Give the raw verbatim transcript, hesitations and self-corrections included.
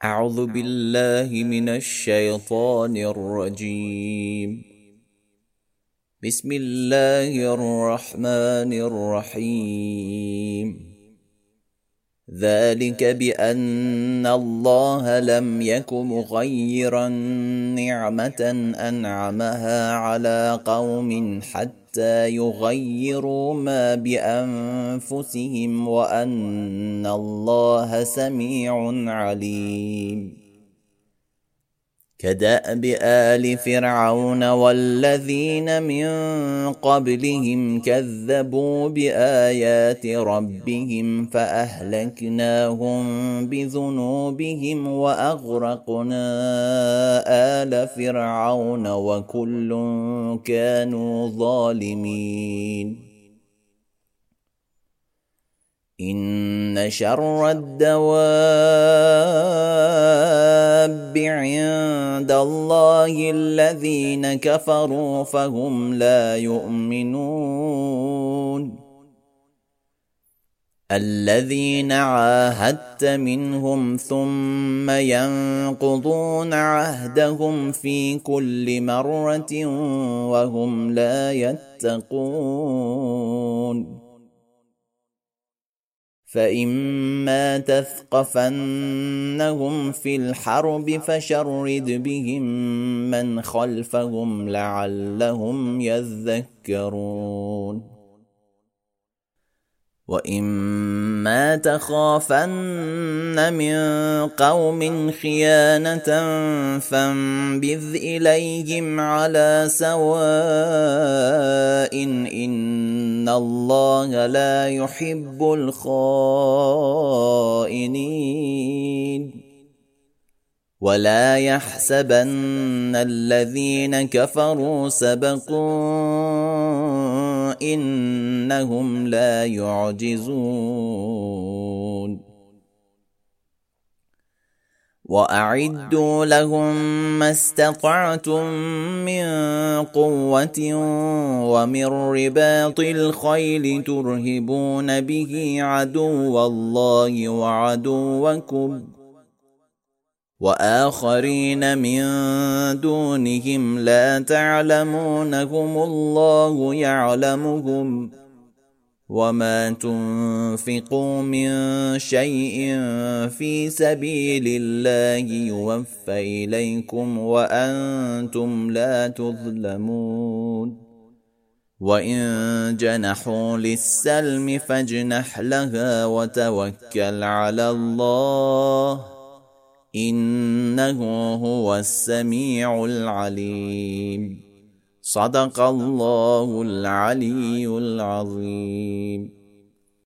أعوذ بالله من الشيطان الرجيم. بسم الله الرحمن الرحيم. ذلك بأن الله لم يك مغيرا نعمة أنعمها على قوم حتى يغيروا ما بأنفسهم وأن الله سميع عليم. كدأب آل فرعون والذين من قبلهم كذبوا بآيات ربهم فأهلكناهم بذنوبهم وأغرقنا آل فرعون وكل كانوا ظالمين. إن شر الدواب عند الله الذين كفروا فهم لا يؤمنون. الذين عاهدت منهم ثم ينقضون عهدهم في كل مرة وهم لا يتقون. فإما تثقفنهم في الحرب فشرد بهم من خلفهم لعلهم يذكرون. وإما تخافن من قوم خيانة فانبذ إليهم على سواء إن الله لا يحب الخائنين. ولا يحسبن الذين كفروا سبقوا إنهم لا يعجزون. وأعدوا لهم ما استطعتم من قوة ومن رباط الخيل ترهبون به عدو الله وعدوكم وآخرين من دونهم لا تعلمونهم الله يعلمهم. وما تنفقوا من شيء في سبيل الله يوفى إليكم وأنتم لا تظلمون. وإن جنحوا للسلم فاجنح لها وتوكل على الله إنه هو السميع العليم. صدق الله العلي العظيم.